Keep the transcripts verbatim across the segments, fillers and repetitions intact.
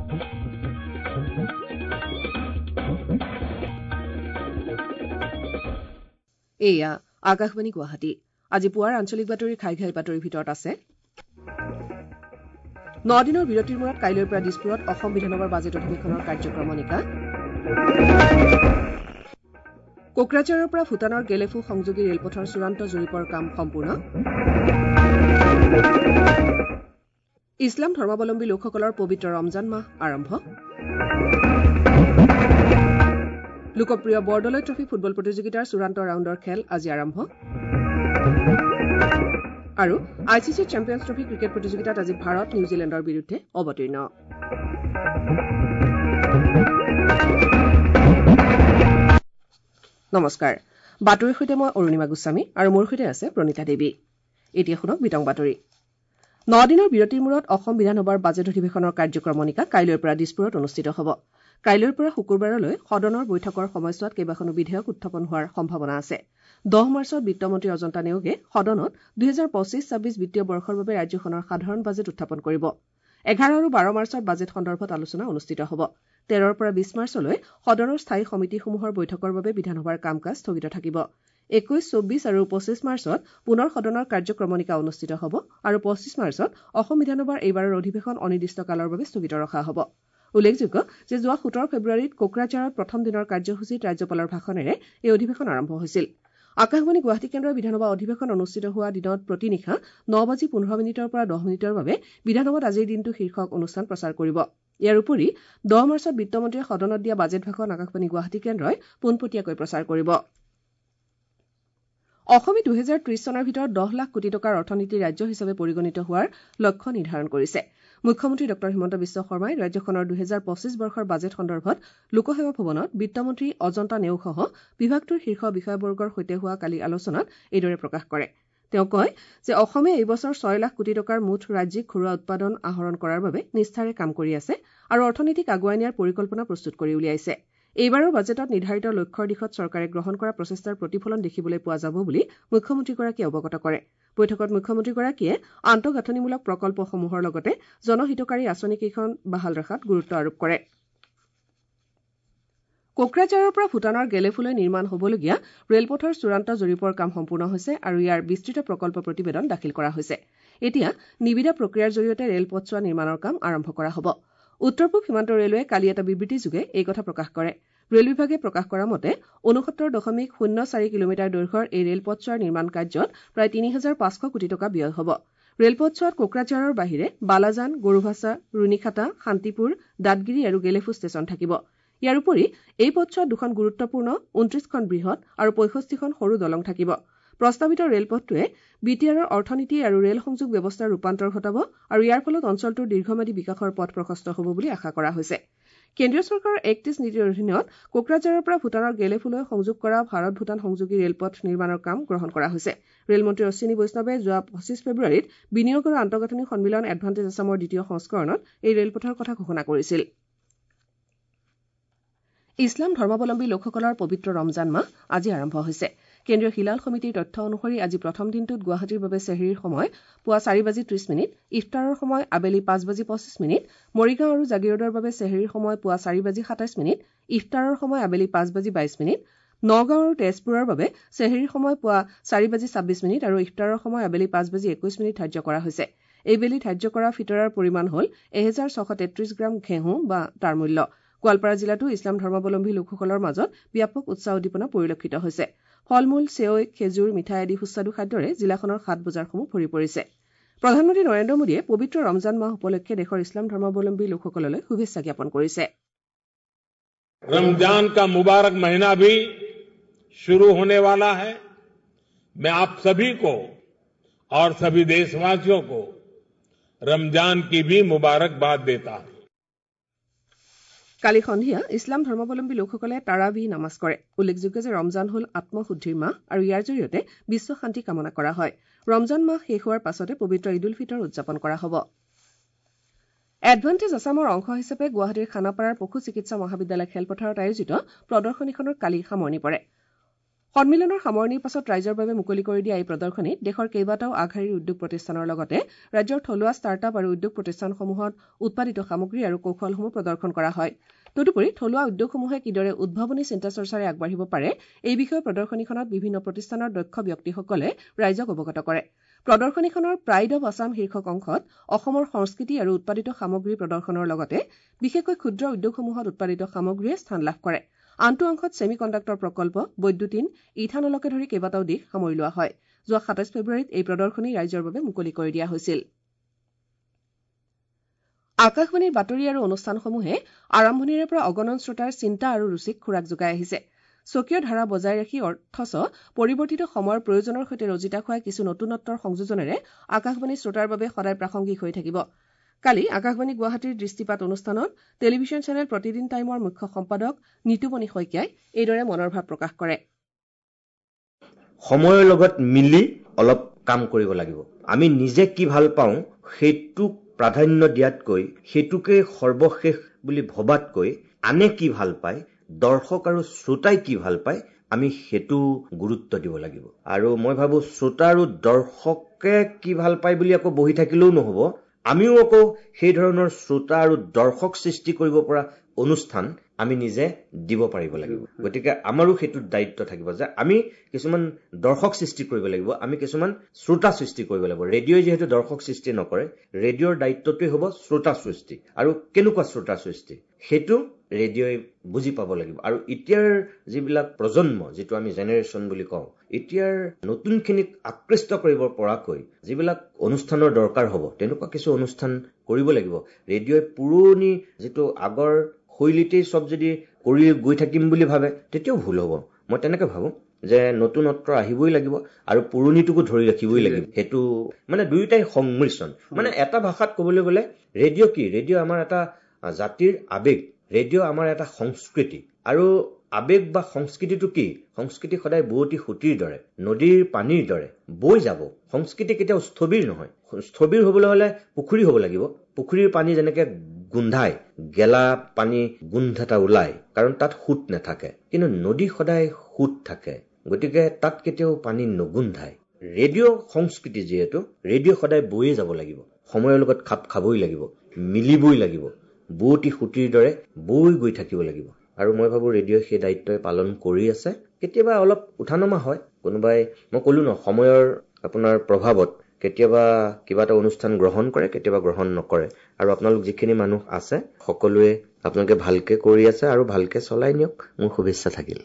এয়া আকাশবাণী গুৱাহাটী। আজি পুৱাৰ আঞ্চলিক বাতৰিৰ ঘাই ঘাই বাতৰিৰ ভিতৰত আছে ন দিনৰ বিৰতিৰ মূৰত কাইলৈৰ পৰা দিছপুৰত অসম বিধানসভাৰ বাজেট অধিৱেশনৰ কাৰ্যক্ৰমণিকা, কোকৰাঝাৰৰ পৰা ভূটানৰ গেলেফু সংযোগী ৰেলপথৰ চূড়ান্ত জৰীপৰ কাম সম্পূৰ্ণ, ইছলাম ধৰ্মাৱলম্বী লোকসকলৰ পবিত্ৰ ৰমজান মাহ আৰম্ভ, লোকপ্ৰিয় বৰদলৈ ট্ৰফী ফুটবল প্ৰতিযোগিতাৰ চূড়ান্ত ৰাউণ্ডৰ খেল আজি আৰম্ভ আৰু I C C champions trophy cricket প্ৰতিযোগিতাত আজি ভাৰত নিউজিলেণ্ডৰ বিৰুদ্ধে অৱতীৰ্ণ। নমস্কাৰ, বাতৰিৰ সৈতে মই অৰুণিমা গোস্বামী আৰু মোৰ সৈতে আছে প্ৰণীতা দেৱী। এতিয়া শুনক বিতং বাতৰি। ন দিনৰ বিৰতিৰ মূৰত অসম বিধানসভাৰ বাজেট অধিৱেশনৰ কাৰ্যক্ৰমণিকা কাইলৈৰ পৰা দিছপুৰত অনুষ্ঠিত হ'ব। কাইলৈৰ পৰা শুকুৰবাৰলৈ সদনৰ বৈঠকৰ সময়ছোৱাত কেইবাখনো বিধেয়ক উত্থাপন হোৱাৰ সম্ভাৱনা আছে। দহ মাৰ্চত বিত্তমন্ত্ৰী অজন্তা নেওগে সদনত দুহেজাৰ পঁচিছ ছাব্বিছ বিত্তীয় বৰ্ষৰ বাবে ৰাজ্যখনৰ সাধাৰণ বাজেট উত্থাপন কৰিব। এঘাৰ আৰু বাৰ মাৰ্চত বাজেট সন্দৰ্ভত আলোচনা অনুষ্ঠিত হ'ব। তেৰৰ পৰা বিছ মাৰ্চলৈ সদনৰ স্থায়ী সমিতিসমূহৰ বৈঠকৰ বাবে বিধানসভাৰ কাম কাজ স্থগিত থাকিব। একৈশ চৌব্বিছ আৰু পঁচিছ মাৰ্চত পুনৰ সদনৰ কাৰ্যক্ৰমণিকা অনুষ্ঠিত হ'ব আৰু পঁচিছ মাৰ্চত অসম বিধানসভাৰ এইবাৰৰ অধিৱেশন অনিৰ্দিষ্টকালৰ বাবে স্থগিত ৰখা হ'ব। উল্লেখযোগ্য যে যোৱা সোতৰ ফেব্ৰুৱাৰীত কোকৰাঝাৰত প্ৰথম দিনৰ কাৰ্যসূচীত ৰাজ্যপালৰ ভাষণেৰে এই অধিৱেশন আৰম্ভ হৈছিল। আকাশবাণী গুৱাহাটী কেন্দ্ৰৰ বিধানসভা অধিৱেশন অনুষ্ঠিত হোৱা দিনত প্ৰতিনিশা ন বাজি পোন্ধৰ মিনিটৰ পৰা দহ মিনিটৰ বাবে বিধানসভাত আজিৰ দিনটো শীৰ্ষক অনুষ্ঠান প্ৰচাৰ কৰিব। ইয়াৰ উপৰি দহ মাৰ্চত বিত্তমন্ত্ৰীয়ে সদনত দিয়া বাজেট ভাষণ আকাশবাণী গুৱাহাটী কেন্দ্ৰই পোনপটীয়াকৈ প্ৰচাৰ কৰিব। অসমে দুহেজাৰ ত্ৰিশ চনৰ ভিতৰত দহ লাখ কোটি টকাৰ অৰ্থনীতিৰ ৰাজ্য হিচাপে পৰিগণিত হোৱাৰ লক্ষ্য নিৰ্ধাৰণ কৰিছে। মুখ্যমন্ত্ৰী ডঃ হিমন্ত বিশ্ব শৰ্মাই ৰাজ্যখনৰ দুহেজাৰ পঁচিছ বৰ্ষৰ বাজেট সন্দৰ্ভত লোকসেৱা ভৱনত বিত্তমন্ত্ৰী অজন্তা নেওগসহ বিভাগটোৰ শীৰ্ষ বিষয়াবৰ্গৰ সৈতে হোৱা কালি আলোচনাত এইদৰে প্ৰকাশ কৰে। তেওঁ কয় যে অসমে এই বছৰ ছয় লাখ কোটি টকাৰ মুঠ ৰাজ্যিক ঘৰুৱা উৎপাদন আহৰণ কৰাৰ বাবে নিষ্ঠাৰে কাম কৰি আছে আৰু অৰ্থনীতিক আগুৱাই নিয়াৰ পৰিকল্পনা প্ৰস্তুত কৰি উলিয়াইছে। এইবাৰৰ বাজেটত নিৰ্ধাৰিত লক্ষ্যৰ দিশত চৰকাৰে গ্ৰহণ কৰা প্ৰচেষ্টাৰ প্ৰতিফলন দেখিবলৈ পোৱা যাব বুলি মুখ্যমন্ত্ৰীগৰাকীয়ে অৱগত কৰে। বৈঠকত মুখ্যমন্ত্ৰীগৰাকীয়ে আন্তঃগাঁথনিমূলক প্ৰকল্পসমূহৰ লগতে জনহিতকাৰী আঁচনিকেইখন বাহাল ৰখাত গুৰুত্ব আৰোপ কৰে। কোকৰাঝাৰৰ পৰা ভূটানৰ গেলেফুলৈ নিৰ্মাণ হ'বলগীয়া ৰেলপথৰ চূড়ান্ত জৰীপৰ কাম সম্পূৰ্ণ হৈছে আৰু ইয়াৰ বিস্তৃত প্ৰকল্প প্ৰতিবেদন দাখিল কৰা হৈছে। এতিয়া নিবিদা প্ৰক্ৰিয়াৰ জৰিয়তে ৰেলপথছোৱা নিৰ্মাণৰ কাম আৰম্ভ কৰা হ'ব। উত্তৰ পূব সীমান্ত ৰেলৱে কালি এটা বিবৃতিযোগে এই কথা প্ৰকাশ কৰে। ৰেল বিভাগে প্ৰকাশ কৰা মতে ঊনসত্তৰ দশমিক শূন্য চাৰি কিলোমিটাৰ দৈৰ্ঘ্যৰ এই ৰেলপথছোৱাৰ নিৰ্মাণ কাৰ্যত প্ৰায় তিনি হাজাৰ পাঁচশ কোটি টকা ব্যয় হ'ব। ৰেলপথছোৱাত কোকৰাঝাৰৰ বাহিৰে বালাজান, গৰুভাছা, ৰুণিখাটা, শান্তিপুৰ, দাঁতগিৰি আৰু গেলেফু ষ্টেচন থাকিব। ইয়াৰ উপৰি এই পথছোৱাত দুখন গুৰুত্বপূৰ্ণ, ঊনত্ৰিশখন বৃহৎ আৰু পঁয়ষষ্ঠিখন সৰু দলং থাকিব। প্ৰস্তাৱিত ৰেলপথটোৱে বি টি আৰৰ অৰ্থনীতি আৰু ৰেল সংযোগ ব্যৱস্থাৰ ৰূপান্তৰ ঘটাব আৰু ইয়াৰ ফলত অঞ্চলটোৰ দীৰ্ঘম্যাদী বিকাশৰ পথ প্ৰশস্ত হ'ব বুলি আশা কৰা হৈছে। কেন্দ্ৰীয় চৰকাৰৰ এক্ট ইষ্ট নীতিৰ অধীনত কোকৰাঝাৰৰ পৰা ভূটানৰ গেলেফুলৈ সংযোগ কৰা ভাৰত ভূটান সংযোগী ৰেলপথ নিৰ্মাণৰ কাম গ্ৰহণ কৰা হৈছে। ৰেলমন্ত্ৰী অশ্বিনী বৈষ্ণৱে যোৱা পঁচিছ ফেব্ৰুৱাৰীত বিনিয়োগ আৰু আন্তঃগাঁথনি সন্মিলন এডভান্টেজ আছামৰ দ্বিতীয় সংস্কৰণত এই ৰেলপথৰ কথা ঘোষণা কৰিছিল। ইছলাম ধৰ্মাৱলম্বী লোকসকলৰ পবিত্ৰ ৰমজান মাহ আজি আৰম্ভ হৈছে। কেন্দ্ৰীয় হিলাল সমিতিৰ তথ্য অনুসৰি আজি প্ৰথম দিনটোত গুৱাহাটীৰ বাবে চেহৰীৰ সময় পুৱা চাৰি বাজি ত্ৰিশ মিনিট, ইফতাৰৰ সময় আবেলি পাঁচ বাজি পঁচিছ মিনিট, মৰিগাঁও আৰু জাগিৰোডৰ বাবে চেহৰীৰ সময় পুৱা চাৰি বাজি সাতাইছ মিনিট, ইফতাৰৰ সময় আবেলি পাঁচ বাজি বাইছ মিনিট, নগাঁও আৰু তেজপুৰৰ বাবে চেহৰীৰ সময় পুৱা চাৰি বাজি ছাব্বিছ মিনিট আৰু ইফতাৰৰ সময় আবেলি পাঁচ বাজি একৈছ মিনিট ধাৰ্য কৰা হৈছে। এই বেলি ধাৰ্য কৰা ফিতৰাৰ পৰিমাণ হ'ল এহেজাৰ ছশ তেত্ৰিশ গ্ৰাম ঘেঁহু বা তাৰ মূল্য। গোৱালপাৰা জিলাতো ইছলাম ধৰ্মাৱলম্বী লোকসকলৰ মাজত ব্যাপক উৎসাহ উদ্দীপনা পৰিলক্ষিত হৈছে। ফল-মূল, চেৱৈ, খেজুৰ, মিঠাই আদি সুস্বাদু খাদ্যৰে জিলাখনৰ হাট বজাৰসমূহ ভৰি পৰিছে। প্ৰধানমন্ত্ৰী নৰেন্দ্ৰ মোদীয়ে পবিত্ৰ ৰমজান মাহ উপলক্ষে দেশৰ ইছলাম ধৰ্মাৱলম্বী লোকসকললৈ শুভেচ্ছা জ্ঞাপন কৰিছে। रमजान का मुबारक महीना भी शुरू होने वाला है। मैं आप सभी को और सभी देशवासियों को रमजान की भी मुबारकबाद देता हूं। কালি সন্ধিয়া ইছলাম ধৰ্মাৱলম্বী লোকসকলে তাৰাৱিহ নামাজ কৰে। উল্লেখযোগ্য যে ৰমজান হ'ল আত্মশুদ্ধিৰ মাহ আৰু ইয়াৰ জৰিয়তে বিশ্ব শান্তি কামনা কৰা হয়। ৰমজান মাহ শেষ হোৱাৰ পাছতে পবিত্ৰ ঈদ উল ফিতৰ উদযাপন কৰা হ'ব। এডভান্টেজ আছামৰ অংশ হিচাপে গুৱাহাটীৰ খানাপাৰাৰ পশু চিকিৎসা মহাবিদ্যালয় খেলপথাৰত আয়োজিত প্ৰদৰ্শনীখনৰ কালি সামৰণি পৰে। সন্মিলনৰ সামৰণিৰ পাছত ৰাইজৰ বাবে মুকলি কৰি দিয়া এই প্ৰদৰ্শনীত দেশৰ কেইবাটাও আগশাৰীৰ উদ্যোগ প্ৰতিষ্ঠানৰ লগতে ৰাজ্যৰ থলুৱা ষ্টাৰ্টআপ আৰু উদ্যোগ প্ৰতিষ্ঠানসমূহত উৎপাদিত সামগ্ৰী আৰু কৌশলসমূহ প্ৰদৰ্শন কৰা হয়। তদুপৰি থলুৱা উদ্যোগসমূহে কিদৰে উদ্ভাৱনী চিন্তা চৰ্চাৰে আগবাঢ়িব পাৰে এই বিষয়ে প্ৰদৰ্শনীখনত বিভিন্ন প্ৰতিষ্ঠানৰ দক্ষ ব্যক্তিসকলে ৰাইজক অৱগত কৰে। প্ৰদৰ্শনীখনৰ প্ৰাইড অব আছাম শীৰ্ষক অংশত অসমৰ সংস্কৃতি আৰু উৎপাদিত সামগ্ৰী প্ৰদৰ্শনৰ লগতে বিশেষকৈ ক্ষুদ্ৰ উদ্যোগসমূহত উৎপাদিত সামগ্ৰীয়ে স্থান লাভ কৰে। আনটো অংশত ছেমি কণ্ডাক্টৰ প্ৰকল্প, বৈদ্যুতিন, ইথানলকে ধৰি কেইবাটাও দিশ সামৰি লোৱা হয়। যোৱা সাতাইশ ফেব্ৰুৱাৰীত এই প্ৰদৰ্শনী ৰাইজৰ বাবে মুকলি কৰি দিয়া হৈছিল। আকাশবাণীৰ বাতৰি আৰু অনুষ্ঠানসমূহে আৰম্ভণিৰে পৰা অগণন শ্ৰোতাৰ চিন্তা আৰু ৰুচিক খোৰাক যোগাই আহিছে। স্বকীয় ধাৰা বজাই ৰাখি অথচ পৰিৱৰ্তিত সময়ৰ প্ৰয়োজনৰ সৈতে ৰজিতা খুৱাই কিছু নতুনত্বৰ সংযোজনেৰে আকাশবাণী শ্ৰোতাৰ বাবে সদায় প্ৰাসংগিক হৈ থাকিব। কালি আকাশবাণী গুৱাহাটীৰ দৃষ্টিপাত অনুষ্ঠানত টেলিভিছন চেনেল প্ৰতিদিন টাইমৰ মুখ্য সম্পাদক নিতুমণি শইকীয়াই এইদৰে মনৰ ভাৱ প্ৰকাশ কৰে। সময়ৰ লগত মিলি অলপ কাম কৰিব লাগিব। আমি নিজে কি ভাল পাওঁ সেইটোক প্ৰাধান্য দিয়াতকৈ, সেইটোকে সৰ্বশেষ বুলি ভবাতকৈ আনে কি ভাল পায়, দৰ্শক আৰু শ্ৰোতাই কি ভাল পায়, আমি সেইটো গুৰুত্ব দিব লাগিব। আৰু মই ভাবো শ্ৰোতা আৰু দৰ্শকে কি ভাল পায় বুলি আকৌ বহি থাকিলেও নহব। আমিও আকৌ সেই ধৰণৰ শ্ৰোতা আৰু দৰ্শক সৃষ্টি কৰিব পৰা অনুষ্ঠান আমি নিজে দিব পাৰিব লাগিব। গতিকে আমাৰো সেইটো দায়িত্ব থাকিব যে আমি কিছুমান দৰ্শক সৃষ্টি কৰিব লাগিব, আমি কিছুমান শ্ৰোতা সৃষ্টি কৰিব লাগিব। ৰেডিঅ'ই যিহেতু দৰ্শক সৃষ্টি নকৰে, ৰেডিঅ'ৰ দায়িত্বটোৱে হ'ব শ্ৰোতা সৃষ্টি। আৰু কেনেকুৱা শ্ৰোতা সৃষ্টি সেইটো ৰেডিঅ'ই বুজি পাব লাগিব। আৰু এতিয়াৰ যিবিলাক প্ৰজন্ম, যিটো আমি জেনেৰেশ্যন বুলি কওঁ, এতিয়াৰ নতুনখিনিক আকৃষ্ট কৰিব পৰাকৈ যিবিলাক অনুষ্ঠানৰ দৰকাৰ হ'ব, তেনেকুৱা কিছু অনুষ্ঠান কৰিব লাগিব। ৰেডিঅ'ই পুৰণি যিটো আগৰ শৈলীতেই চব যদি কৰি গৈ থাকিম বুলি ভাবে তেতিয়াও ভুল হ'ব। মই তেনেকে ভাবো যে নতুনত্ব আহিবই লাগিব আৰু পুৰণিটোকো ধৰি ৰাখিবই লাগিব। সেইটো মানে দুয়োটাই সংমিশ্ৰণ। মানে এটা ভাষাত ক'বলৈ গ'লে ৰেডিঅ' কি? ৰেডিঅ' আমাৰ এটা জাতিৰ আবেগ, ৰেডিঅ' আমাৰ এটা সংস্কৃতি। আৰু আবেগ বা সংস্কৃতিটো কি? সংস্কৃতি সদায় বুৱতী সুঁতিৰ দৰে, নদীৰ পানীৰ দৰে বৈ যাব। সংস্কৃতি কেতিয়াও স্থবিৰ নহয়। স্থবিৰ হবলৈ হলে পুখুৰী হ'ব লাগিব। পুখুৰীৰ পানী যেনেকে গোন্ধায়, গেলা পানী গোন্ধ এটা ওলায়, কাৰণ তাত সোঁত নাথাকে। কিন্তু নদী সদায় সোঁত থাকে, গতিকে তাত কেতিয়াও পানী নগোন্ধায়। ৰেডিঅ' সংস্কৃতি যিহেতু, ৰেডিঅ' সদায় বৈয়ে যাব লাগিব, সময়ৰ লগত খাপ খাবই লাগিব, মিলিবই লাগিব, বুৱতী সুঁতিৰ দৰে বৈ গৈ থাকিব লাগিব। আৰু মই ভাবো ৰেডিঅ'ই সেই দায়িত্বই পালন কৰি আছে। কেতিয়াবা অলপ উঠানমা হয়, কোনোবাই মই ক'লো ন সময়ৰ আপোনাৰ প্ৰভাৱত কেতিয়াবা কিবা এটা অনুষ্ঠান গ্ৰহণ কৰে, কেতিয়াবা গ্ৰহণ নকৰে। আৰু আপোনালোক যিখিনি মানুহ আছে সকলোৱে আপোনালোকে ভালকে কৰি আছে আৰু ভালকে চলাই নিয়ক, মোৰ শুভেচ্ছা থাকিল।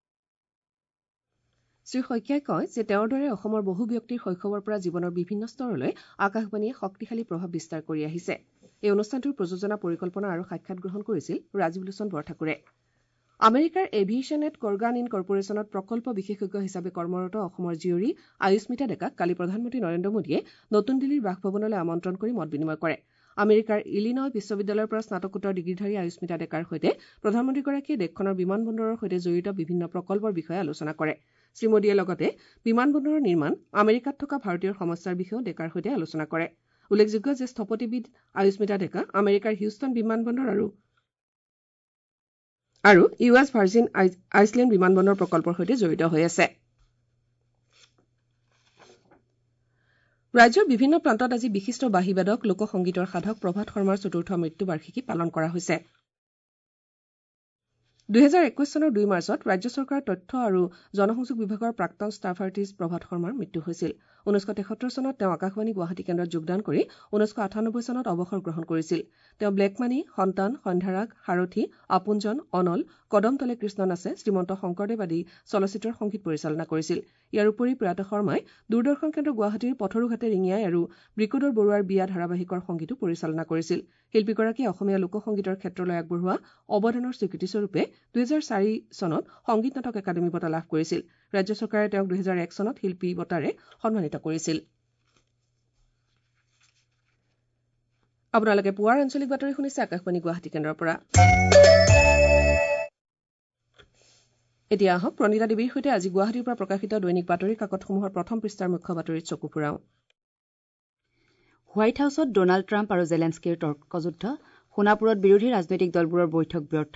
শ্ৰী শইকীয়াই কয় যে তেওঁৰ দৰে অসমৰ বহু ব্যক্তিৰ শৈশৱৰ পৰা জীৱনৰ বিভিন্ন স্তৰলৈ আকাশবাণীয়ে শক্তিশালী প্ৰভাৱ বিস্তাৰ কৰি আহিছে। এই অনুষ্ঠানটোৰ প্ৰযোজনা, পৰিকল্পনা আৰু সাক্ষাৎ গ্ৰহণ কৰিছিল ৰাজীৱ লোচন বৰঠাকুৰে। আমেৰিকাৰ এভিয়েশ্যন এট কৰ্গান ইন কৰ্পৰেশ্যনত প্ৰকল্প বিশেষজ্ঞ হিচাপে কৰ্মৰত অসমৰ জীয়ৰী আয়ুস্মিতা ডেকাক কালি প্ৰধানমন্ত্ৰী নৰেন্দ্ৰ মোদীয়ে নতুন দিল্লীৰ বাসভৱনলৈ আমন্ত্ৰণ কৰি মত বিনিময় কৰে। আমেৰিকাৰ ইলিনয় বিশ্ববিদ্যালয়ৰ পৰা স্নাতকোত্তৰ ডিগ্ৰীধাৰী আয়ুস্মিতা ডেকাৰ সৈতে প্ৰধানমন্ত্ৰীগৰাকীয়ে দেশখনৰ বিমান বন্দৰৰ সৈতে জড়িত বিভিন্ন প্ৰকল্পৰ বিষয়ে আলোচনা কৰে। শ্ৰীমোদীয়ে লগতে বিমান বন্দৰৰ নিৰ্মাণ, আমেৰিকাত থকা ভাৰতীয়ৰ সমস্যাৰ বিষয়েও ডেকাৰ সৈতে আলোচনা কৰে। উল্লেখযোগ্য যে স্থপতিবিদ আয়ুস্মিতা ডেকা আমেৰিকাৰ হিউষ্টন বিমান বন্দৰ আৰু আৰু ইউ এছ ভাৰ্জিন আইচলেণ্ড বিমান বন্দৰ প্ৰকল্পৰ সৈতে জড়িত হৈ আছে। ৰাজ্যৰ বিভিন্ন প্ৰান্তত আজি বিশিষ্ট বাঁহীবাদক, লোকসংগীতৰ সাধক প্ৰভাত শৰ্মাৰ চতুৰ্থ মৃত্যুবাৰ্ষিকী পালন কৰা হৈছে। দুহেজাৰ একৈশ চনৰ দুই মাৰ্চত ৰাজ্য চৰকাৰৰ তথ্য আৰু জনসংযোগ বিভাগৰ প্ৰাক্তন ষ্টাফ আৰ্টিষ্ট প্ৰভাত শৰ্মাৰ মৃত্যু হৈছিল। ঊনৈছশ তেসত্তৰ চনত তেওঁ আকাশবাণী গুৱাহাটী কেন্দ্ৰত যোগদান কৰি ঊনৈছশ আঠানব্বৈ চনত অৱসৰ গ্ৰহণ কৰিছিল। তেওঁ ব্লেকমানি, সন্তান, সন্ধ্যাৰাগ, সাৰথী, আপোনজন, অনল, কদমতলে কৃষ্ণ নাচে, শ্ৰীমন্ত শংকৰদেৱ আদি চলচ্চিত্ৰৰ সংগীত পৰিচালনা কৰিছিল। ইয়াৰ উপৰি প্ৰয়াত শৰ্মাই দূৰদৰ্শন কেন্দ্ৰ গুৱাহাটীৰ পথৰুঘাটে ৰিঙিয়াই আৰু বৃকুদৰ বৰুৱাৰ বিয়া ধাৰাবাহিকৰ সংগীতো পৰিচালনা কৰিছিল। শিল্পীগৰাকীয়ে অসমীয়া লোকসংগীতৰ ক্ষেত্ৰলৈ আগবঢ়োৱা অৱদানৰ স্বীকৃতিস্বৰূপে দুহেজাৰ চাৰি চনত সংগীত নাটক একাডেমী বঁটা লাভ কৰিছিল। ৰাজ্য চৰকাৰে তেওঁক দুহেজাৰ এক চনত শিল্পী বঁটাৰে সন্মানিত কৰিছিল। আপোনালোকে পুৱাৰ আঞ্চলিক বাতৰি শুনিছে আকাশবাণী গুৱাহাটী কেন্দ্ৰৰ পৰা। এতিয়া আহক প্ৰণীতা দেৱীৰ সৈতে আজি গুৱাহাটীৰ পৰা প্ৰকাশিত দৈনিক বাতৰি কাকতসমূহৰ প্ৰথম পৃষ্ঠাৰ মুখ্য বাতৰিত চকু ফুৰাওঁ। হোৱাইট হাউচত ডনাল্ড ট্ৰাম্প আৰু জেলেন্সকিৰ তৰ্কযুদ্ধ, সোণাপুৰত বিৰোধী ৰাজনৈতিক দলবোৰৰ বৈঠক ব্যৰ্থ,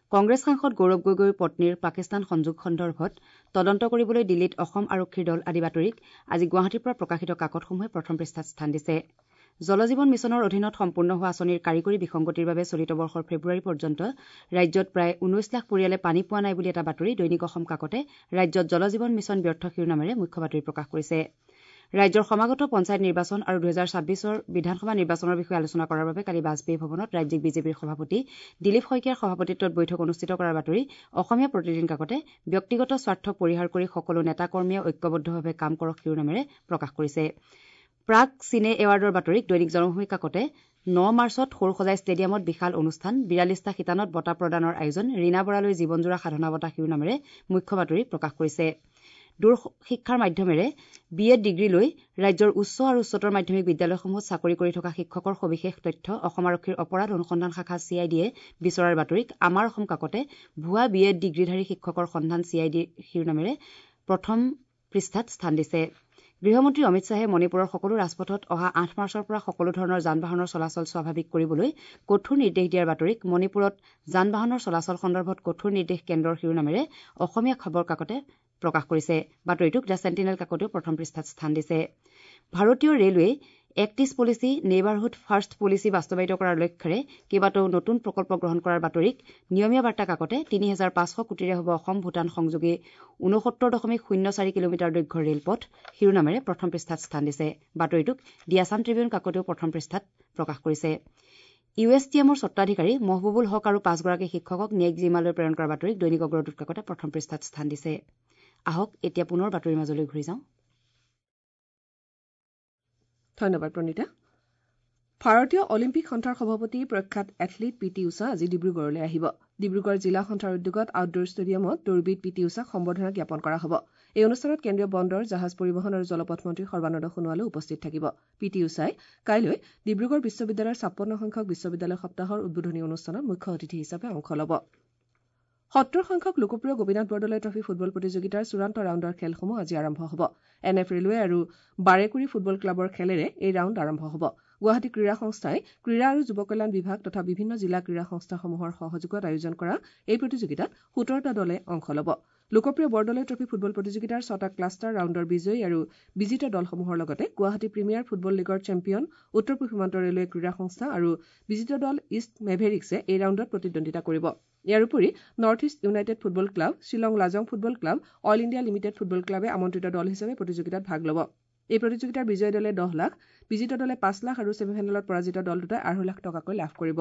কংগ্ৰেছ সাংসদ গৌৰৱ গগৈৰ পত্নীৰ পাকিস্তান সংযোগ সন্দৰ্ভত তদন্ত কৰিবলৈ দিল্লীত অসম আৰক্ষীৰ দল আদি বাতৰিক আজি গুৱাহাটীৰ পৰা প্ৰকাশিত কাকতসমূহে প্ৰথম পৃষ্ঠাত স্থান দিছে। জল জীৱন মিছনৰ অধীনত সম্পূৰ্ণ হোৱা আঁচনিৰ কাৰিকৰী বিসংগতিৰ বাবে চলিত বৰ্ষৰ ফেব্ৰুৱাৰী পৰ্যন্ত ৰাজ্যত প্ৰায় ঊনৈশ লাখ পৰিয়ালে পানী পোৱা নাই বুলি এটা বাতৰি দৈনিক অসম কাকতে ৰাজ্যত জল জীৱন মিছন ব্যৰ্থ শিৰোনামেৰে মুখ্য বাতৰি প্ৰকাশ কৰিছে। ৰাজ্যৰ সমাগত পঞ্চায়ত নিৰ্বাচন আৰু দুহেজাৰ ছাব্বিছৰ বিধানসভা নিৰ্বাচনৰ বিষয়ে আলোচনা কৰাৰ বাবে কালি বাজপেয়ী ভৱনত ৰাজ্যিক বিজেপিৰ সভাপতি দিলীপ শইকীয়াৰ সভাপতিত্বত বৈঠক অনুষ্ঠিত কৰাৰ বাতৰি অসমীয়া প্ৰতিদিন কাকতে ব্যক্তিগত স্বাৰ্থ পৰিহাৰ কৰি সকলো নেতা কৰ্মীয়ে ঐক্যবদ্ধভাৱে কাম কৰক শিৰোনামেৰে প্ৰকাশ কৰিছে। প্ৰাগ চিনে এৱাৰ্ডৰ বাতৰিক দৈনিক জনমভূমি কাকতে ন মাৰ্চত সৰুসজাই ষ্টেডিয়ামত বিশাল অনুষ্ঠান বিৰাল্লিছটা শিতানত বঁটা প্ৰদানৰ আয়োজন ৰীণা বৰালৈ জীৱনজোৰা সাধনা বঁটা শিৰোনামেৰে মুখ্য বাতৰি প্ৰকাশ কৰিছে। দূৰ শিক্ষাৰ মাধ্যমেৰে বি এড ডিগ্ৰী লৈ ৰাজ্যৰ উচ্চ আৰু উচ্চতৰ মাধ্যমিক বিদ্যালয়সমূহত চাকৰি কৰি থকা শিক্ষকৰ সবিশেষ তথ্য অসম আৰক্ষীৰ অপৰাধ অনুসন্ধান শাখা চি আই ডিয়ে বিচৰাৰ বাতৰিক আমাৰ অসম কাকতে ভুৱা বি এড ডিগ্ৰীধাৰী শিক্ষকৰ সন্ধান চি আই ডি শিৰোনামেৰে প্ৰথম পৃষ্ঠাত স্থান দিছে। গৃহমন্ত্ৰী অমিত শ্বাহে মণিপুৰৰ সকলো ৰাজপথত অহা আঠ মাৰ্চৰ পৰা সকলো ধৰণৰ যান বাহনৰ চলাচল স্বাভাৱিক কৰিবলৈ কঠোৰ নিৰ্দেশ দিয়াৰ বাতৰিক মণিপুৰত যান বাহনৰ চলাচল সন্দৰ্ভত কঠোৰ নিৰ্দেশ কেন্দ্ৰৰ শিৰোনামেৰে অসমীয়া খবৰ কাকতে প্ৰকাশ কৰিছে। বাতৰিটোক দ্য চেণ্টিনেল কাকতেও প্ৰথম পৃষ্ঠাত স্থান দিছে। ভাৰতীয় railway act east policy neighbourhood first policy বাস্তৱায়িত কৰাৰ লক্ষ্যৰে কেইবাটাও নতুন প্ৰকল্প গ্ৰহণ কৰাৰ বাতৰিক নিয়মীয়া বাৰ্তা কাকতে তিনি হাজাৰ পাঁচশ কোটিৰে হ'ব অসম ভূটান সংযোগী ঊনসত্তৰ দশমিক শূন্য চাৰি কিলোমিটাৰ দৈৰ্ঘ্যৰ ৰেলপথ শিৰোনামেৰে প্ৰথম পৃষ্ঠাত স্থান দিছে। বাতৰিটোক দি আছাম ট্ৰিবিউন কাকতেও প্ৰথম পৃষ্ঠাত প্ৰকাশ কৰিছে। ইউ এছ টি এমৰ স্বত্বাধিকাৰী মহবুবুল হক আৰু পাঁচগৰাকী শিক্ষকক ন্যায়িক জিম্মালৈ প্ৰেৰণ কৰাৰ বাতৰিক দৈনিক অগ্ৰদূত কাকতে প্ৰথম পৃষ্ঠাত স্থান দিছে। আহক এতিয়া পুনৰ বাতৰিৰ মাজলৈ ঘূৰি যাওঁ। ধন্যবাদ প্ৰণীতা। ভাৰতীয় অলিম্পিক সন্থাৰ সভাপতি প্ৰখ্যাত এথলীট পি টি উষা আজি ডিব্ৰুগড়লৈ আহিব। ডিব্ৰুগড় জিলা সন্থাৰ উদ্যোগত আউটডোৰ ষ্টেডিয়ামত দৌৰবিদ পি টি উষাক সম্বৰ্ধনা জ্ঞাপন কৰা হ'ব। এই অনুষ্ঠানত কেন্দ্ৰীয় বন্দৰ জাহাজ পৰিবহণ আৰু জলপথ মন্ত্ৰী সৰ্বানন্দ সোণোৱালো উপস্থিত থাকিব। পি টি উষাই কাইলৈ ডিব্ৰুগড় বিশ্ববিদ্যালয়ৰ ছাপন্ন সংখ্যক বিশ্ববিদ্যালয় সপ্তাহৰ উদ্বোধনী অনুষ্ঠানত মুখ্য অতিথি হিচাপে অংশ ল'ব। সত্তৰ সংখ্যক লোকপ্ৰিয় গোপীনাথ বৰদলৈ ট্ৰফী ফুটবল প্ৰতিযোগিতাৰ চূড়ান্ত ৰাউণ্ডৰ খেলসমূহ আজি আৰম্ভ হ'ব। এন এফ ৰেলৱে আৰু বাৰেকুৰি ফুটবল ক্লাবৰ খেলেৰে এই ৰাউণ্ড আৰম্ভ হ'ব। গুৱাহাটী ক্ৰীড়া সংস্থাই ক্ৰীড়া আৰু যুৱ কল্যাণ বিভাগ তথা বিভিন্ন জিলা ক্ৰীড়া সংস্থাসমূহৰ সহযোগত আয়োজন কৰা এই প্ৰতিযোগিতাত সোতৰটা দলে অংশ ল'ব। লোকপ্ৰিয় বৰদলৈ ট্ৰফী ফুটবল প্ৰতিযোগিতাৰ ছটা ক্লাষ্টাৰ ৰাউণ্ডৰ বিজয়ী আৰু বিজিত দলসমূহৰ লগতে গুৱাহাটী প্ৰিমিয়াৰ ফুটবল লীগৰ চেম্পিয়ন উত্তৰ পূব সীমান্ত ৰেলৱে ক্ৰীড়া সংস্থা আৰু বিজিত দল ইষ্ট মেভেৰিক্সে এই ৰাউণ্ডত প্ৰতিদ্বন্দ্বিতা কৰিব। ইয়াৰ উপৰি North East United Football Club, Shillong Lajong Football Club, All India Limited Football ক্লাবে আমন্ত্ৰিত দল হিচাপে প্ৰতিযোগিতাত ভাগ ল'ব। এই প্ৰতিযোগিতাৰ বিজয়ী দলে দহ লাখ, বিজিত দলে পাঁচ লাখ আৰু ছেমিফাইনেলত পৰাজিত দল দুটাই আঢ়ৈ লাখ টকাকৈ লাভ কৰিব।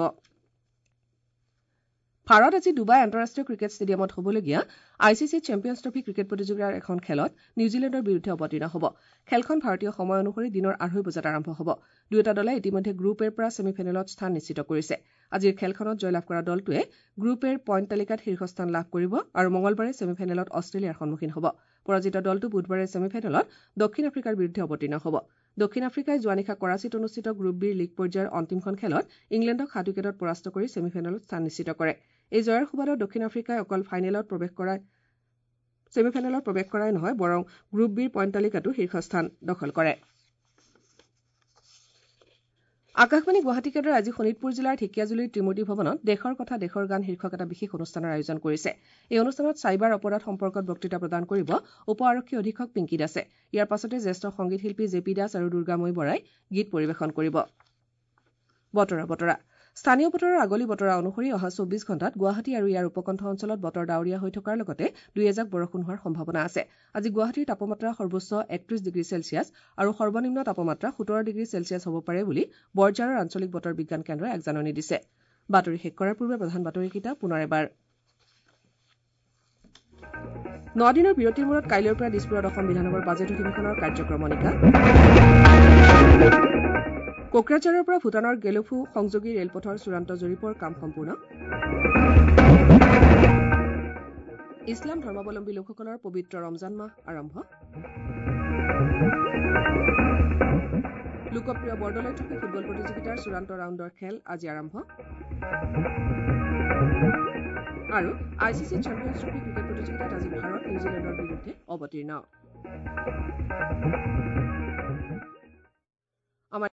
ভাৰত আজি ডুবাই আন্তঃৰাষ্ট্ৰীয় ক্ৰিকেট ষ্টেডিয়ামত হ'বলগীয়া I C C champions trophy cricket প্ৰতিযোগিতাৰ এখন খেলত নিউজিলেণ্ডৰ বিৰুদ্ধে অৱতীৰ্ণ হ'ব। খেলখন ভাৰতীয় সময় অনুসৰি দিনৰ আঢ়ৈ বজাত আৰম্ভ হ'ব। দুয়োটা দলে ইতিমধ্যে গ্ৰুপ এৰ পৰা ছেমিফাইনেলত স্থান নিশ্চিত কৰিছে। আজিৰ খেলখনত জয়লাভ কৰা দলটোৱে গ্ৰুপ এৰ পইণ্ট তালিকাত শীৰ্ষস্থান লাভ কৰিব আৰু মঙলবাৰে ছেমিফাইনেলত অষ্ট্ৰেলিয়াৰ সন্মুখীন হ'ব। পৰাজিত দলটো বুধবাৰে ছেমিফাইনেলত দক্ষিণ আফ্ৰিকাৰ বিৰুদ্ধে অৱতীৰ্ণ হ'ব। দক্ষিণ আফ্ৰিকাই যোৱা নিশা কৰাচীত অনুষ্ঠিত গ্ৰুপ বিৰ লীগ পৰ্যায়ৰ অন্তিমখন খেলত ইংলেণ্ডক সাত উইকেটত পৰাস্ত কৰি ছেমিফাইনেলত স্থান নিশ্চিত কৰে। এই জয়ৰ সুবাদত দক্ষিণ আফ্ৰিকাই অকল ফাইনেলত প্ৰৱেশ কৰাই ছেমিফাইনেলত প্ৰৱেশ কৰাই নহয় বৰং গ্ৰুপ বিৰ পইণ্ট তালিকাতো শীৰ্ষস্থান দখল কৰে। আকাশবাণী গুৱাহাটী কেন্দ্ৰই আজি শোণিতপুৰ জিলাৰ ঢেকিয়াজুলিৰ ত্ৰিমূৰ্তি ভৱনত দেশৰ কথা দেশৰ গান শীৰ্ষক এটা বিশেষ অনুষ্ঠানৰ আয়োজন কৰিছে। এই অনুষ্ঠানত চাইবাৰ অপৰাধ সম্পৰ্কত বক্তৃতা প্ৰদান কৰিব উপ আৰক্ষী অধীক্ষক পিংকি দাসে। ইয়াৰ পাছতে জ্যেষ্ঠ সংগীত শিল্পী জে পি দাস আৰু দুৰ্গাময়ী বৰাই গীত পৰিৱেশন কৰিব। বতৰা বতৰা স্থানীয় বতৰৰ আগলি বতৰা অনুসৰি অহা চৌব্বিছ ঘণ্টাত গুৱাহাটী আৰু ইয়াৰ উপকণ্ঠ অঞ্চলত বতৰ ডাৱৰীয়া হৈ থকাৰ লগতে দুই এজাক বৰষুণ হোৱাৰ সম্ভাৱনা আছে। আজি গুৱাহাটীৰ তাপমাত্ৰা সৰ্বোচ্চ একত্ৰিশ ডিগ্ৰী চেলছিয়াছ আৰু সৰ্বনিম্ন তাপমাত্ৰা সোতৰ ডিগ্ৰী চেলছিয়াছ হ'ব পাৰে বুলি বৰঝাৰৰ আঞ্চলিক বতৰ বিজ্ঞান কেন্দ্ৰই আগজাননী দিছে। বাতৰি শেষ কৰাৰ পূৰ্বে প্ৰধান বাতৰিকেইটা পুনৰ এবাৰ। ন দিনৰ বিৰতিৰ মূৰত কাইলৈৰ পৰা দিছপুৰত অসম বিধানসভাৰ বাজেট অধিৱেশনৰ কাৰ্যক্ৰমণিকা। কোকৰাঝাৰৰ পৰা ভূটানৰ গেলোফু সংযোগী ৰেলপথৰ চূড়ান্ত জৰীপৰ কাম সম্পূৰ্ণ। ইছলাম ধৰ্মাৱলম্বী লোকসকলৰ পবিত্ৰ ৰমজান মাহ আৰম্ভ। লোকপ্ৰিয় বৰদলৈ ট্ৰফী ফুটবল প্ৰতিযোগিতাৰ চূড়ান্ত ৰাউণ্ডৰ খেল আজি আৰম্ভ। আৰু I C C champions trophy cricket প্ৰতিযোগিতাত আজি ভাৰত নিউজিলেণ্ডৰ বিৰুদ্ধে অৱতীৰ্ণ।